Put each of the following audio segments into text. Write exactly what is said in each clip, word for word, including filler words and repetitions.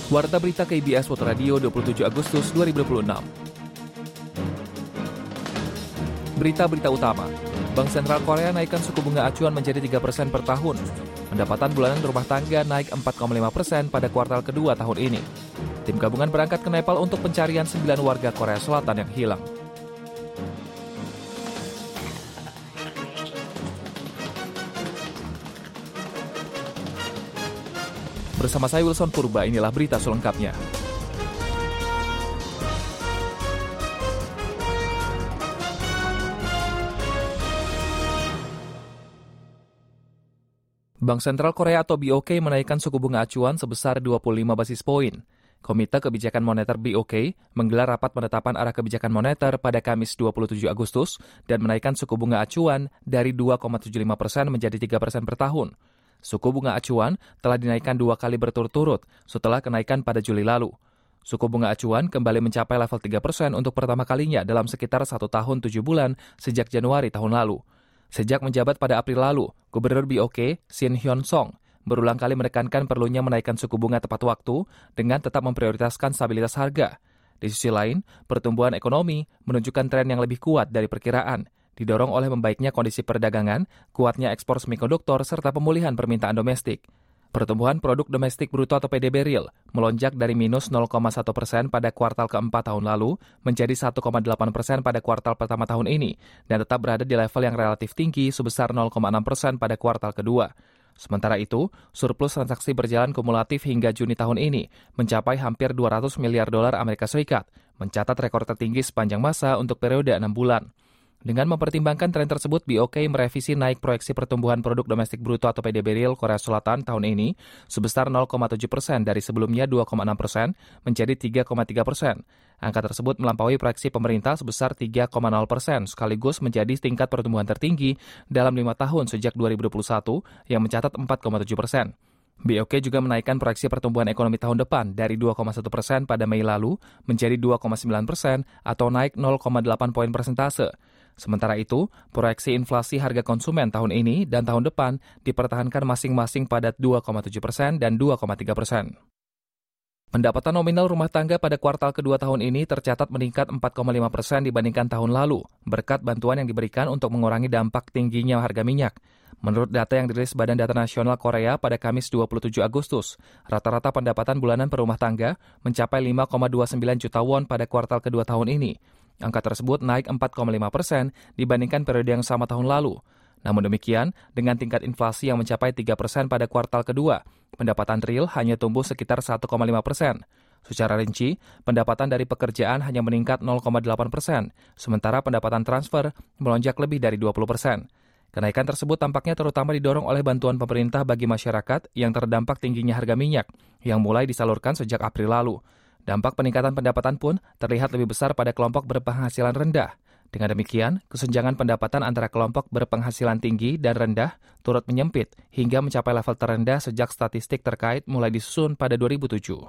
Warta Berita K B S World Radio dua puluh tujuh Agustus dua ribu dua puluh enam. Berita-berita utama. Bank Sentral Korea naikkan suku bunga acuan menjadi tiga persen per tahun. Pendapatan bulanan rumah tangga naik empat koma lima persen pada kuartal kedua tahun ini. Tim gabungan berangkat ke Nepal untuk pencarian sembilan warga Korea Selatan yang hilang. Bersama saya Wilson Purba, inilah berita selengkapnya. Bank Sentral Korea atau B O K menaikkan suku bunga acuan sebesar dua puluh lima basis poin. Komite Kebijakan Moneter B O K menggelar rapat penetapan arah kebijakan moneter pada Kamis dua puluh tujuh Agustus dan menaikkan suku bunga acuan dari dua koma tujuh lima persen menjadi tiga persen per tahun. Suku bunga acuan telah dinaikkan dua kali berturut-turut setelah kenaikan pada Juli lalu. Suku bunga acuan kembali mencapai level tiga persen untuk pertama kalinya dalam sekitar satu tahun tujuh bulan sejak Januari tahun lalu. Sejak menjabat pada April lalu, Gubernur B O K, Shin Hyun-song, berulang kali menekankan perlunya menaikkan suku bunga tepat waktu dengan tetap memprioritaskan stabilitas harga. Di sisi lain, pertumbuhan ekonomi menunjukkan tren yang lebih kuat dari perkiraan, didorong oleh membaiknya kondisi perdagangan, kuatnya ekspor semikonduktor, serta pemulihan permintaan domestik. Pertumbuhan produk domestik bruto atau P D B real melonjak dari minus nol koma satu persen pada kuartal keempat tahun lalu menjadi satu koma delapan persen pada kuartal pertama tahun ini dan tetap berada di level yang relatif tinggi sebesar nol koma enam persen pada kuartal kedua. Sementara itu, surplus transaksi berjalan kumulatif hingga Juni tahun ini mencapai hampir dua ratus miliar dolar Amerika Serikat, mencatat rekor tertinggi sepanjang masa untuk periode enam bulan. Dengan mempertimbangkan tren tersebut, B O K merevisi naik proyeksi pertumbuhan produk domestik bruto atau P D B real Korea Selatan tahun ini sebesar nol koma tujuh persen dari sebelumnya dua koma enam persen menjadi tiga koma tiga persen. Angka tersebut melampaui proyeksi pemerintah sebesar tiga koma nol persen sekaligus menjadi tingkat pertumbuhan tertinggi dalam lima tahun sejak dua ribu dua puluh satu yang mencatat empat koma tujuh persen. B O K juga menaikkan proyeksi pertumbuhan ekonomi tahun depan dari dua koma satu persen pada Mei lalu menjadi dua koma sembilan persen atau naik nol koma delapan poin persentase. Sementara itu, proyeksi inflasi harga konsumen tahun ini dan tahun depan dipertahankan masing-masing pada dua koma tujuh persen dan dua koma tiga persen. Pendapatan nominal rumah tangga pada kuartal kedua tahun ini tercatat meningkat empat koma lima persen dibandingkan tahun lalu, berkat bantuan yang diberikan untuk mengurangi dampak tingginya harga minyak. Menurut data yang dirilis Badan Data Nasional Korea pada Kamis dua puluh tujuh Agustus, rata-rata pendapatan bulanan per rumah tangga mencapai lima koma dua sembilan juta won pada kuartal kedua tahun ini. Angka tersebut naik empat koma lima persen dibandingkan periode yang sama tahun lalu. Namun demikian, dengan tingkat inflasi yang mencapai tiga persen pada kuartal kedua, pendapatan real hanya tumbuh sekitar satu koma lima persen. Secara rinci, pendapatan dari pekerjaan hanya meningkat nol koma delapan persen, sementara pendapatan transfer melonjak lebih dari dua puluh persen. Kenaikan tersebut tampaknya terutama didorong oleh bantuan pemerintah bagi masyarakat yang terdampak tingginya harga minyak, yang mulai disalurkan sejak April lalu. Dampak peningkatan pendapatan pun terlihat lebih besar pada kelompok berpenghasilan rendah. Dengan demikian, kesenjangan pendapatan antara kelompok berpenghasilan tinggi dan rendah turut menyempit hingga mencapai level terendah sejak statistik terkait mulai disusun pada dua ribu tujuh.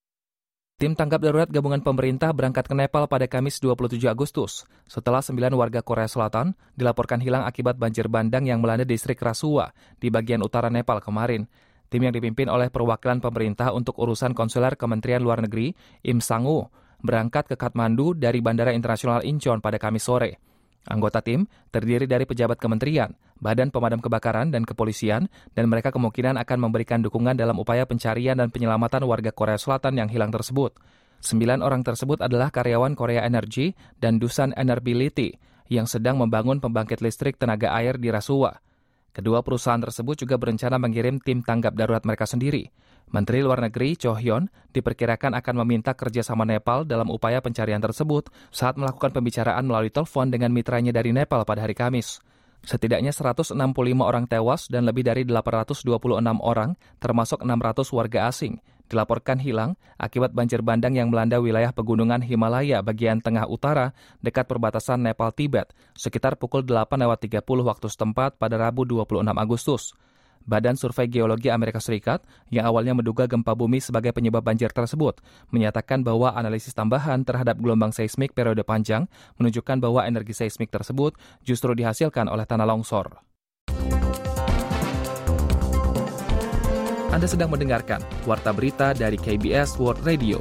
Tim tanggap darurat gabungan pemerintah berangkat ke Nepal pada Kamis dua puluh tujuh Agustus setelah sembilan warga Korea Selatan dilaporkan hilang akibat banjir bandang yang melanda distrik Rasuwa di bagian utara Nepal kemarin. Tim yang dipimpin oleh perwakilan pemerintah untuk urusan konsuler Kementerian Luar Negeri, Im Sang-woo, berangkat ke Kathmandu dari Bandara Internasional Incheon pada Kamis sore. Anggota tim terdiri dari pejabat kementerian, badan pemadam kebakaran, dan kepolisian, dan mereka kemungkinan akan memberikan dukungan dalam upaya pencarian dan penyelamatan warga Korea Selatan yang hilang tersebut. Sembilan orang tersebut adalah karyawan Korea Energy dan Dusan Enerbility yang sedang membangun pembangkit listrik tenaga air di Rasuwa. Kedua perusahaan tersebut juga berencana mengirim tim tanggap darurat mereka sendiri. Menteri Luar Negeri Cho Hyun diperkirakan akan meminta kerjasama Nepal dalam upaya pencarian tersebut saat melakukan pembicaraan melalui telepon dengan mitranya dari Nepal pada hari Kamis. Setidaknya seratus enam puluh lima orang tewas dan lebih dari delapan ratus dua puluh enam orang, termasuk enam ratus warga asing, dilaporkan hilang akibat banjir bandang yang melanda wilayah pegunungan Himalaya bagian tengah utara dekat perbatasan Nepal-Tibet sekitar pukul delapan lewat tiga puluh waktu setempat pada Rabu dua puluh enam Agustus. Badan Survei Geologi Amerika Serikat yang awalnya menduga gempa bumi sebagai penyebab banjir tersebut menyatakan bahwa analisis tambahan terhadap gelombang seismik periode panjang menunjukkan bahwa energi seismik tersebut justru dihasilkan oleh tanah longsor. Anda sedang mendengarkan Warta Berita dari K B S World Radio.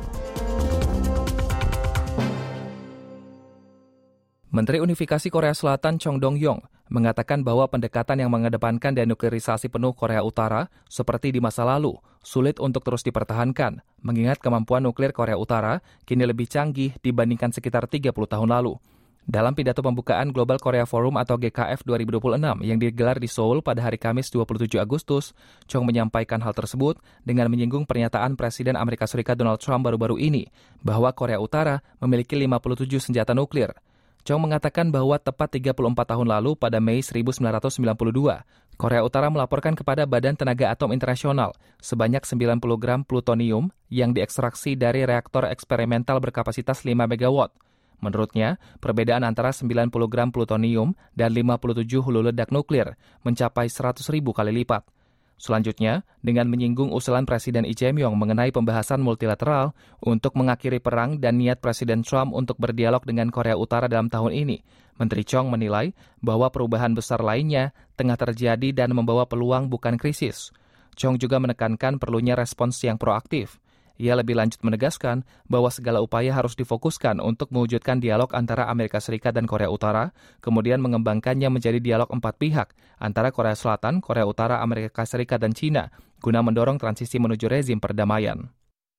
Menteri Unifikasi Korea Selatan Chong Dong-yong mengatakan bahwa pendekatan yang mengedepankan denuklearisasi penuh Korea Utara seperti di masa lalu sulit untuk terus dipertahankan, mengingat kemampuan nuklir Korea Utara kini lebih canggih dibandingkan sekitar tiga puluh tahun lalu. Dalam pidato pembukaan Global Korea Forum atau G K F dua ribu dua puluh enam yang digelar di Seoul pada hari Kamis dua puluh tujuh Agustus, Chong menyampaikan hal tersebut dengan menyinggung pernyataan Presiden Amerika Serikat Donald Trump baru-baru ini bahwa Korea Utara memiliki lima puluh tujuh senjata nuklir. Chong mengatakan bahwa tepat tiga puluh empat tahun lalu pada Mei seribu sembilan ratus sembilan puluh dua, Korea Utara melaporkan kepada Badan Tenaga Atom Internasional sebanyak sembilan puluh gram plutonium yang diekstraksi dari reaktor eksperimental berkapasitas lima megawatt. Menurutnya, perbedaan antara sembilan puluh gram plutonium dan lima puluh tujuh hulu ledak nuklir mencapai seratus ribu kali lipat. Selanjutnya, dengan menyinggung usulan Presiden Lee Jae-myung mengenai pembahasan multilateral untuk mengakhiri perang dan niat Presiden Trump untuk berdialog dengan Korea Utara dalam tahun ini, Menteri Chong menilai bahwa perubahan besar lainnya tengah terjadi dan membawa peluang bukan krisis. Chong juga menekankan perlunya respons yang proaktif. Ia lebih lanjut menegaskan bahwa segala upaya harus difokuskan untuk mewujudkan dialog antara Amerika Serikat dan Korea Utara, kemudian mengembangkannya menjadi dialog empat pihak antara Korea Selatan, Korea Utara, Amerika Serikat, dan China, guna mendorong transisi menuju rezim perdamaian.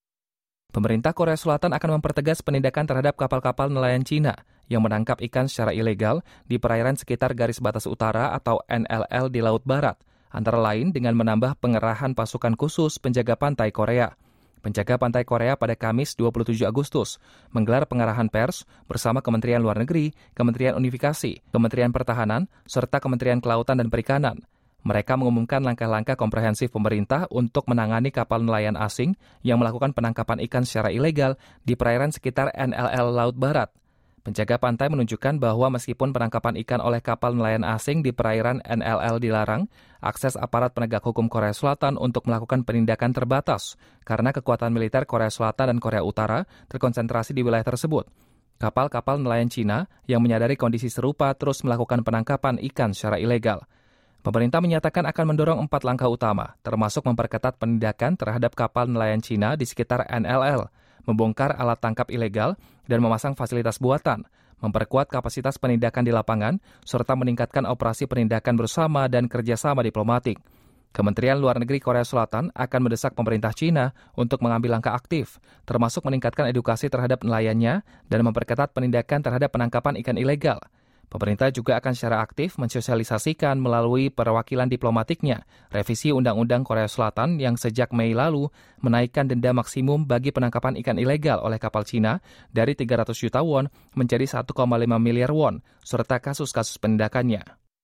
Pemerintah Korea Selatan akan mempertegas penindakan terhadap kapal-kapal nelayan China yang menangkap ikan secara ilegal di perairan sekitar garis batas utara atau N L L di Laut Barat, antara lain dengan menambah pengerahan pasukan khusus penjaga pantai Korea. Penjaga Pantai Korea pada Kamis dua puluh tujuh Agustus menggelar pengarahan pers bersama Kementerian Luar Negeri, Kementerian Unifikasi, Kementerian Pertahanan, serta Kementerian Kelautan dan Perikanan. Mereka mengumumkan langkah-langkah komprehensif pemerintah untuk menangani kapal nelayan asing yang melakukan penangkapan ikan secara ilegal di perairan sekitar N L L Laut Barat. Penjaga pantai menunjukkan bahwa meskipun penangkapan ikan oleh kapal nelayan asing di perairan N L L dilarang, akses aparat penegak hukum Korea Selatan untuk melakukan penindakan terbatas karena kekuatan militer Korea Selatan dan Korea Utara terkonsentrasi di wilayah tersebut. Kapal-kapal nelayan Cina yang menyadari kondisi serupa terus melakukan penangkapan ikan secara ilegal. Pemerintah menyatakan akan mendorong empat langkah utama, termasuk memperketat penindakan terhadap kapal nelayan Cina di sekitar N L L, membongkar alat tangkap ilegal, dan memasang fasilitas buatan, memperkuat kapasitas penindakan di lapangan, serta meningkatkan operasi penindakan bersama dan kerjasama diplomatik. Kementerian Luar Negeri Korea Selatan akan mendesak pemerintah China untuk mengambil langkah aktif, termasuk meningkatkan edukasi terhadap nelayannya dan memperketat penindakan terhadap penangkapan ikan ilegal. Pemerintah juga akan secara aktif mensosialisasikan melalui perwakilan diplomatiknya revisi Undang-Undang Korea Selatan yang sejak Mei lalu menaikkan denda maksimum bagi penangkapan ikan ilegal oleh kapal Cina dari tiga ratus juta won menjadi satu koma lima miliar won, serta kasus-kasus penindakannya.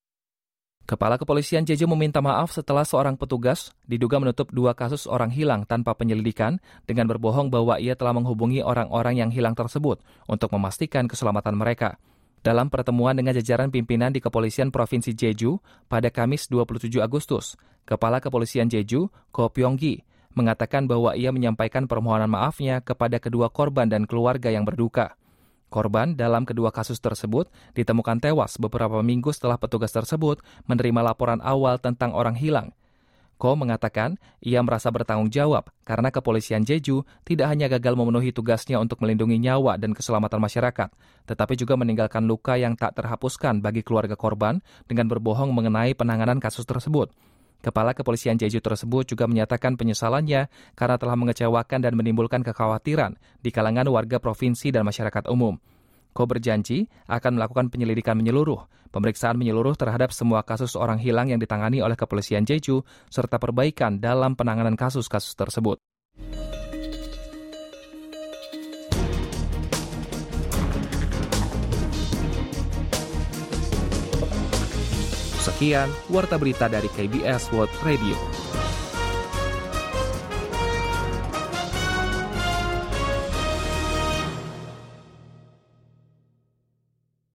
Kepala Kepolisian Jeju meminta maaf setelah seorang petugas diduga menutup dua kasus orang hilang tanpa penyelidikan dengan berbohong bahwa ia telah menghubungi orang-orang yang hilang tersebut untuk memastikan keselamatan mereka. Dalam pertemuan dengan jajaran pimpinan di Kepolisian Provinsi Jeju pada Kamis dua puluh tujuh Agustus, Kepala Kepolisian Jeju, Ko Pyong-gi, mengatakan bahwa ia menyampaikan permohonan maafnya kepada kedua korban dan keluarga yang berduka. Korban dalam kedua kasus tersebut ditemukan tewas beberapa minggu setelah petugas tersebut menerima laporan awal tentang orang hilang. Ko mengatakan ia merasa bertanggung jawab karena Kepolisian Jeju tidak hanya gagal memenuhi tugasnya untuk melindungi nyawa dan keselamatan masyarakat, tetapi juga meninggalkan luka yang tak terhapuskan bagi keluarga korban dengan berbohong mengenai penanganan kasus tersebut. Kepala Kepolisian Jeju tersebut juga menyatakan penyesalannya karena telah mengecewakan dan menimbulkan kekhawatiran di kalangan warga provinsi dan masyarakat umum. Ko berjanji akan melakukan penyelidikan menyeluruh, pemeriksaan menyeluruh terhadap semua kasus orang hilang yang ditangani oleh Kepolisian Jeju, serta perbaikan dalam penanganan kasus-kasus tersebut. Sekian Warta Berita dari K B S World Radio.